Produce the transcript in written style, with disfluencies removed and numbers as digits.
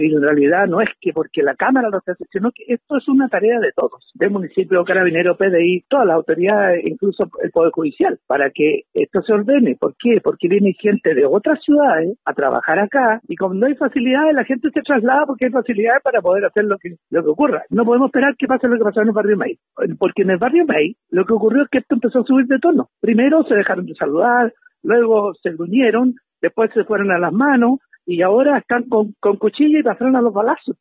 Y en realidad no es que porque la Cámara lo hace, sino que esto es una tarea de todos, del municipio, Carabineros, PDI, todas las autoridades, incluso el Poder Judicial, para que esto se ordene. ¿Por qué? Porque viene gente de otras ciudades a trabajar acá y como no hay facilidades, la gente se traslada porque hay facilidades para poder hacer lo que ocurra. No podemos esperar que pase lo que pasó en el barrio May, porque en el barrio May lo que ocurrió es que esto empezó a subir de tono. Primero se dejaron de saludar, luego se gruñeron, después se fueron a las manos y ahora están con cuchillo y pasaron a los balazos.